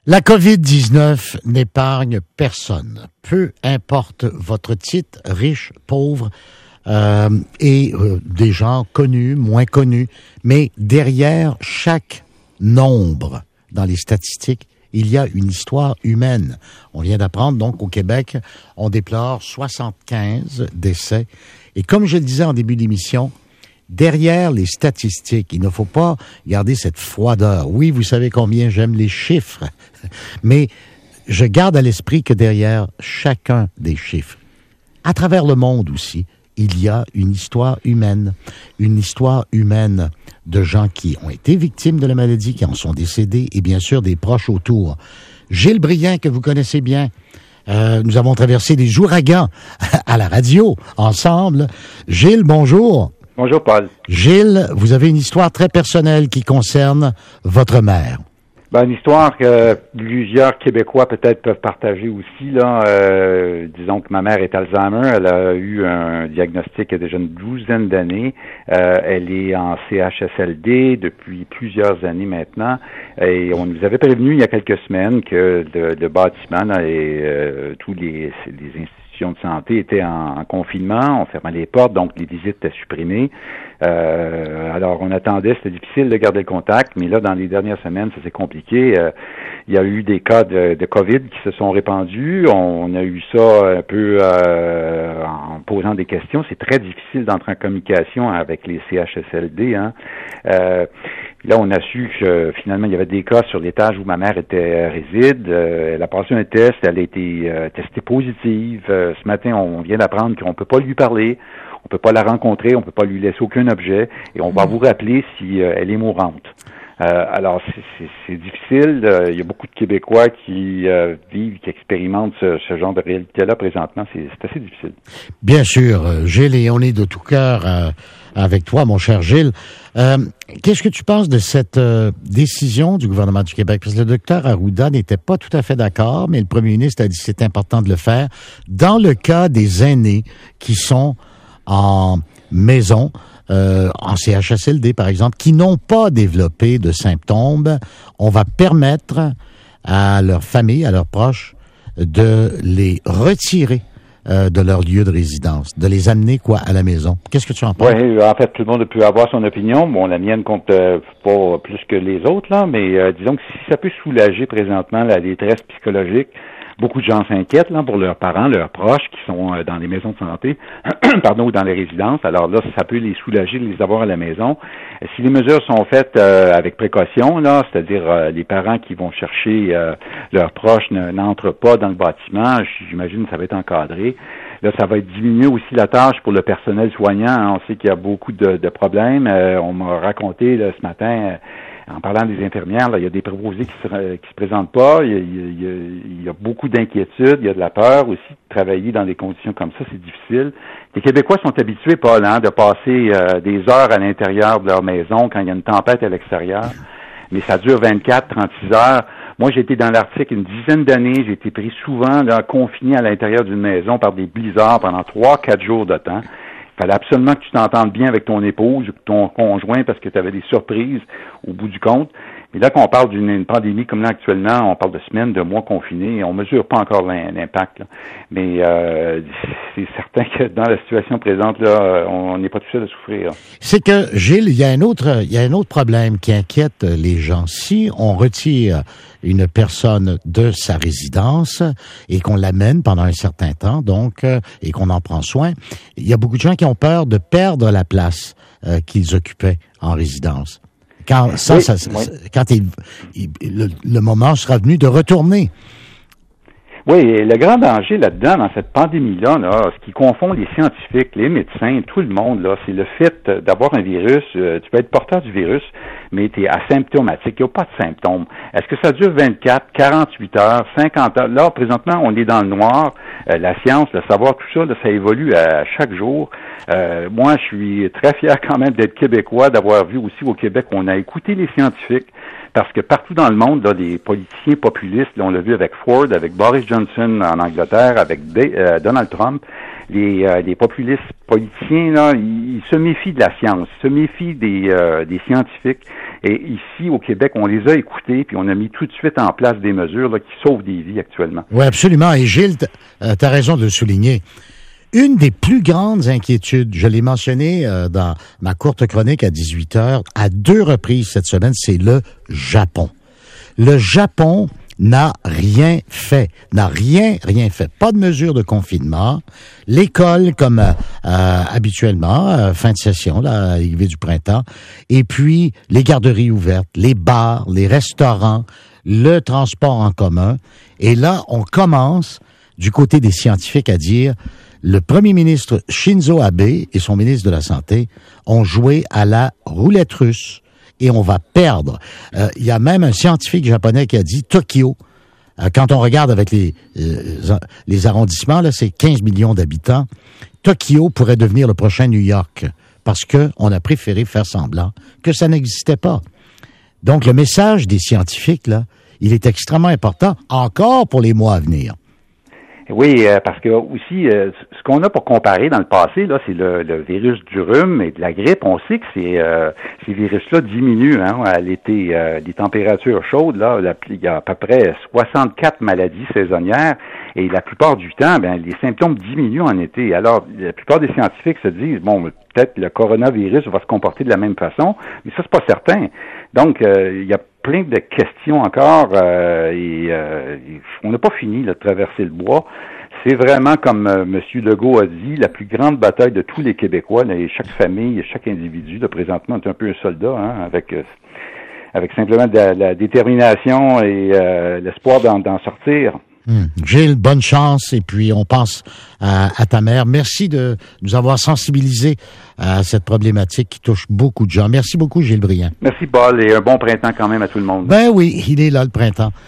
La COVID-19 n'épargne personne. Peu importe votre titre, riche, pauvre, des gens connus, moins connus. Mais derrière chaque nombre dans les statistiques, il y a une histoire humaine. On vient d'apprendre donc au Québec, on déplore 75 décès. Et comme je le disais en début d'émission, derrière les statistiques, il ne faut pas garder cette froideur. Oui, vous savez combien j'aime les chiffres, mais je garde à l'esprit que derrière chacun des chiffres, à travers le monde aussi, il y a une histoire humaine de gens qui ont été victimes de la maladie, qui en sont décédés, et bien sûr des proches autour. Gilles Brien, que vous connaissez bien, nous avons traversé des ouragans à la radio ensemble. Gilles, bonjour. Bonjour, Paul. Gilles, vous avez une histoire très personnelle qui concerne votre mère. Une histoire que plusieurs Québécois peut-être peuvent partager aussi. Disons que ma mère est Alzheimer. Elle a eu un diagnostic il y a déjà une douzaine d'années. Elle est en CHSLD depuis plusieurs années maintenant. Et on nous avait prévenu il y a quelques semaines que le bâtiment là, et tous les institutions de santé étaient en confinement. On fermait les portes, donc les visites étaient supprimées. Alors, on attendait, c'était difficile de garder le contact, mais là, dans les dernières semaines, ça s'est compliqué. Il y a eu des cas de COVID qui se sont répandus. On a eu ça un peu en posant des questions. C'est très difficile d'entrer en communication avec les CHSLD. Là, on a su que finalement, il y avait des cas sur l'étage où ma mère réside. Elle a passé un test, elle a été testée positive. Ce matin, on vient d'apprendre qu'on peut pas lui parler. On peut pas la rencontrer, on peut pas lui laisser aucun objet, et on va vous rappeler si elle est mourante. Alors, c'est difficile. Il y a beaucoup de Québécois qui vivent, qui expérimentent ce genre de réalité-là présentement. C'est assez difficile. Bien sûr, Gilles, et on est de tout cœur avec toi, mon cher Gilles. Qu'est-ce que tu penses de cette décision du gouvernement du Québec? Parce que le docteur Arruda n'était pas tout à fait d'accord, mais le premier ministre a dit que c'est important de le faire. Dans le cas des aînés qui sont en maison, en CHSLD par exemple, qui n'ont pas développé de symptômes, on va permettre à leur famille, à leurs proches, de les retirer de leur lieu de résidence, de les amener à la maison. Qu'est-ce que tu en penses? Oui, en fait, tout le monde peut avoir son opinion. Bon, la mienne compte pas plus que les autres, là, mais disons que si ça peut soulager présentement la détresse psychologique, beaucoup de gens s'inquiètent là pour leurs parents, leurs proches qui sont dans les maisons de santé, ou dans les résidences. Alors là, ça peut les soulager de les avoir à la maison. Si les mesures sont faites avec précaution, là, c'est-à-dire les parents qui vont chercher leurs proches n'entrent pas dans le bâtiment, j'imagine que ça va être encadré. Là, ça va diminuer aussi la tâche pour le personnel soignant. On sait qu'il y a beaucoup de problèmes. On m'a raconté là, ce matin, en parlant des infirmières, là, il y a des préposés qui se présentent pas. Il y a beaucoup d'inquiétudes. Il y a de la peur aussi de travailler dans des conditions comme ça. C'est difficile. Les Québécois sont habitués, Paul, de passer des heures à l'intérieur de leur maison quand il y a une tempête à l'extérieur. Mais ça dure 24, 36 heures. Moi, j'ai été dans l'Arctique une dizaine d'années. J'ai été pris souvent là, confiné à l'intérieur d'une maison par des blizzards pendant 3-4 jours de temps. Il fallait absolument que tu t'entendes bien avec ton épouse ou ton conjoint parce que tu avais des surprises au bout du compte. Mais là, qu'on parle d'une pandémie comme là actuellement, on parle de semaines, de mois confinés, on mesure pas encore l'impact. Là. Mais c'est certain que dans la situation présente, là, on n'est pas tout seul à souffrir. C'est que, Gilles, il y a un autre problème qui inquiète les gens. Si on retire une personne de sa résidence et qu'on l'amène pendant un certain temps, donc, et qu'on en prend soin, il y a beaucoup de gens qui ont peur de perdre la place qu'ils occupaient en résidence. Quand le moment sera venu de retourner. Oui, et le grand danger là-dedans, dans cette pandémie-là, là, ce qui confond les scientifiques, les médecins, tout le monde, là, c'est le fait d'avoir un virus. Tu peux être porteur du virus, mais tu es asymptomatique. Il n'y a pas de symptômes. Est-ce que ça dure 24, 48 heures, 50 heures? Là, présentement, on est dans le noir. La science, le savoir, tout ça, là, ça évolue à chaque jour. Moi, je suis très fier quand même d'être québécois, d'avoir vu aussi au Québec, on a écouté les scientifiques. Parce que partout dans le monde, là, des politiciens populistes, là, on l'a vu avec Ford, avec Boris Johnson en Angleterre, avec Donald Trump, les populistes politiciens, là, ils se méfient de la science, ils se méfient des scientifiques. Et ici, au Québec, on les a écoutés, puis on a mis tout de suite en place des mesures là, qui sauvent des vies actuellement. Oui, absolument. Et Gilles, t'as raison de le souligner. Une des plus grandes inquiétudes, je l'ai mentionné dans ma courte chronique à 18h, à 2 reprises cette semaine, c'est le Japon. Le Japon n'a rien fait. Pas de mesure de confinement. L'école, comme habituellement, fin de session, là, à l'arrivée du printemps. Et puis, les garderies ouvertes, les bars, les restaurants, le transport en commun. Et là, on commence, du côté des scientifiques, à dire le premier ministre Shinzo Abe et son ministre de la Santé ont joué à la roulette russe et on va perdre. Il y a même un scientifique japonais qui a dit Tokyo, quand on regarde avec les arrondissements, là, c'est 15 millions d'habitants, Tokyo pourrait devenir le prochain New York parce que on a préféré faire semblant que ça n'existait pas. Donc, le message des scientifiques, là, il est extrêmement important encore pour les mois à venir. Oui, parce que aussi, ce qu'on a pour comparer dans le passé, là, c'est le virus du rhume et de la grippe. On sait que ces virus-là diminuent à l'été. Les températures chaudes, là, il y a à peu près 64 maladies saisonnières et la plupart du temps, les symptômes diminuent en été. Alors, la plupart des scientifiques se disent, bon, peut-être le coronavirus va se comporter de la même façon, mais ça, c'est pas certain. Donc, il y a plein de questions encore et on n'a pas fini là, de traverser le bois. C'est vraiment, comme M. Legault a dit, la plus grande bataille de tous les Québécois. Là, et chaque famille, chaque individu, là, présentement, est un peu un soldat, avec simplement de la détermination et l'espoir d'en sortir. Gilles, bonne chance et puis on pense à ta mère. Merci de nous avoir sensibilisés à cette problématique qui touche beaucoup de gens. Merci beaucoup, Gilles Briand. Merci, Paul, et un bon printemps quand même à tout le monde. Ben oui, il est là le printemps.